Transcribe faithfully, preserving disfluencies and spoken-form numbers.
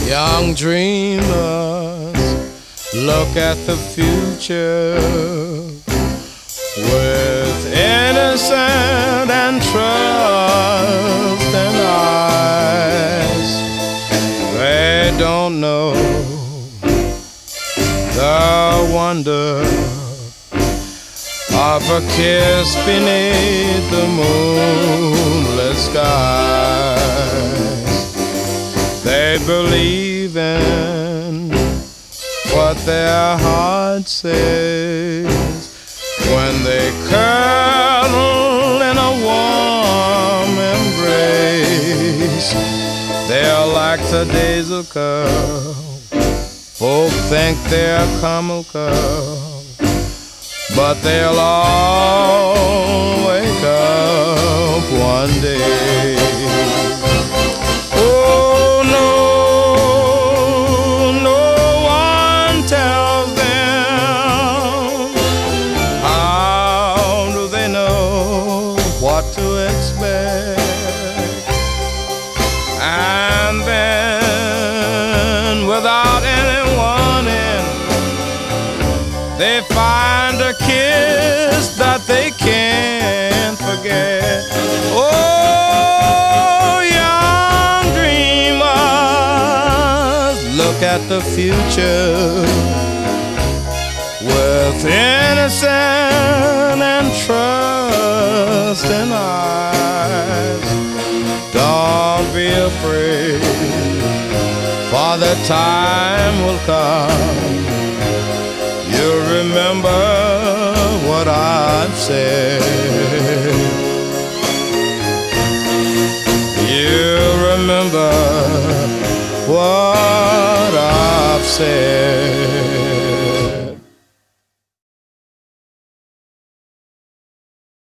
Young dreamers, look at the future with innocent and trusting eyes. They don't know the wonder of a kiss beneath the moonlit skies. They believe in what their heart says when they cuddle in a warm embrace. They're like the days of curl. Folk think they're comical, but they'll all wake up one day. Oh no, no one tells them. How do they know what to expect? And then without any warning, they find a kiss that they can't forget. Oh, young dreamers, look at the future with innocent and trusting eyes. Don't be afraid, for the time will come. You'll remember what I've said. You'll remember what I've said.